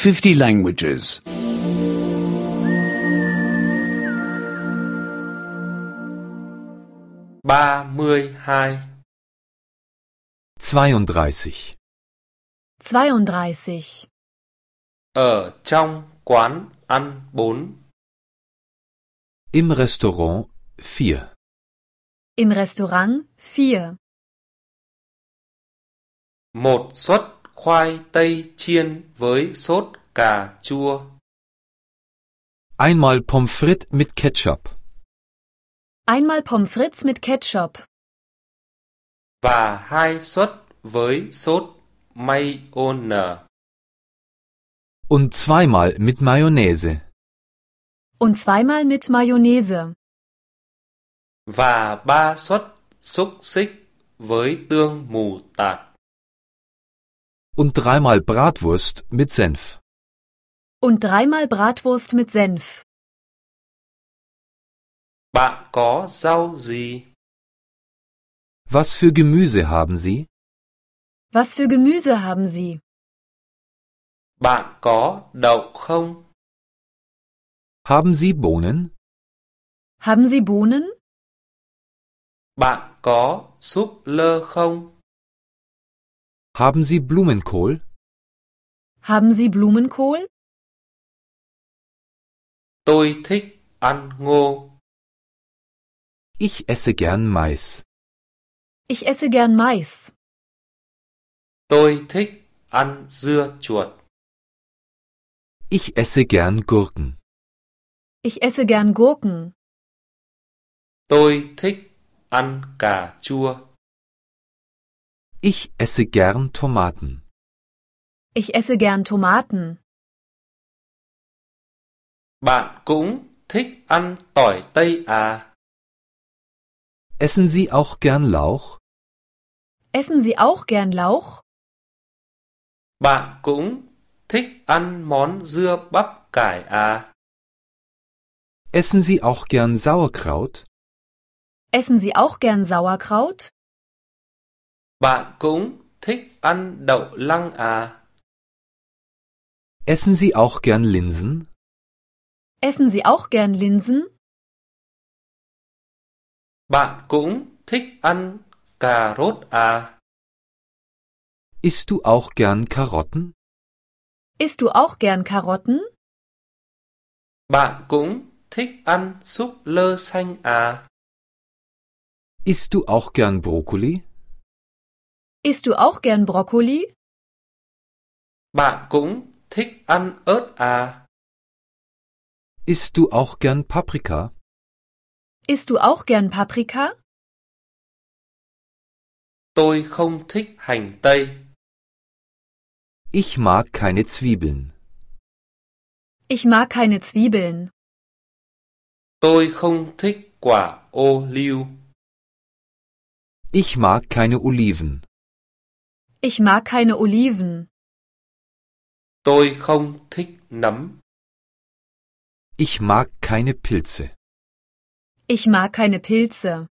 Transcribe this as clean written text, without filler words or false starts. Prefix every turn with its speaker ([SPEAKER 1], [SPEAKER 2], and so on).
[SPEAKER 1] 50 languages.
[SPEAKER 2] 32
[SPEAKER 3] 32.
[SPEAKER 4] 32.
[SPEAKER 2] Ở trong quán ăn 4.
[SPEAKER 3] Im Restaurant 4.
[SPEAKER 4] Im Restaurant 4.
[SPEAKER 2] Một suất khoai tây chiên với sốt cà chua.
[SPEAKER 3] Einmal Pommes frites mit Ketchup.
[SPEAKER 4] Einmal Pommes frites mit Ketchup.
[SPEAKER 2] Và 2 suất với sốt mayonnaise.
[SPEAKER 3] Und zweimal mit Mayonnaise.
[SPEAKER 4] Und zweimal mit Mayonnaise.
[SPEAKER 2] Và 3 suất xúc xích với tương mù tạt.
[SPEAKER 3] Und dreimal Bratwurst mit Senf.
[SPEAKER 4] Und dreimal Bratwurst mit Senf.
[SPEAKER 2] Bạn có rau gì?
[SPEAKER 3] Was für Gemüse haben Sie?
[SPEAKER 4] Was für Gemüse haben Sie?
[SPEAKER 2] Bạn có đậu không?
[SPEAKER 3] Haben Sie Bohnen?
[SPEAKER 4] Haben Sie Bohnen?
[SPEAKER 2] Bạn có súp lơ không?
[SPEAKER 3] Haben Sie Blumenkohl?
[SPEAKER 4] Haben Sie Blumenkohl?
[SPEAKER 2] Tôi thích ăn ngô.
[SPEAKER 3] Ich esse gern Mais.
[SPEAKER 4] Ich esse gern Mais.
[SPEAKER 2] Tôi thích ăn dưa chuột.
[SPEAKER 3] Ich esse gern Gurken.
[SPEAKER 4] Ich esse gern Gurken.
[SPEAKER 2] Tôi thích ăn cà chua.
[SPEAKER 3] Ich esse gern Tomaten.
[SPEAKER 4] Ich esse gern Tomaten.
[SPEAKER 2] Bạn cũng thích ăn tỏi tây à?
[SPEAKER 3] Essen Sie auch gern Lauch?
[SPEAKER 4] Essen Sie auch gern Lauch?
[SPEAKER 2] Bạn cũng thích ăn món dưa bắp cải à?
[SPEAKER 3] Essen Sie auch gern Sauerkraut?
[SPEAKER 4] Essen Sie auch gern Sauerkraut?
[SPEAKER 2] Bạn cũng thích ăn đậu lăng à?
[SPEAKER 3] Essen Sie auch gern Linsen?
[SPEAKER 4] Essen Sie auch gern Linsen?
[SPEAKER 2] Bạn cũng thích ăn cà rốt à?
[SPEAKER 3] Isst du auch gern Karotten?
[SPEAKER 4] Isst du auch gern Karotten?
[SPEAKER 2] Bạn cũng thích ăn súp lơ xanh à?
[SPEAKER 3] Isst du auch gern Brokkoli?
[SPEAKER 4] Isst du auch gern Brokkoli?
[SPEAKER 2] Bạn cũng thích ăn ớt à?
[SPEAKER 3] Isst du auch gern Paprika?
[SPEAKER 4] Isst du auch gern Paprika?
[SPEAKER 2] Tôi không thích hành tây.
[SPEAKER 3] Ich mag keine Zwiebeln.
[SPEAKER 4] Ich mag keine Zwiebeln.
[SPEAKER 2] Tôi không thích quả ô liu.
[SPEAKER 3] Ich mag keine Oliven.
[SPEAKER 4] Ich mag keine Oliven.
[SPEAKER 2] Tôi không thích nấm.
[SPEAKER 3] Ich mag keine Pilze.
[SPEAKER 4] Ich mag keine Pilze.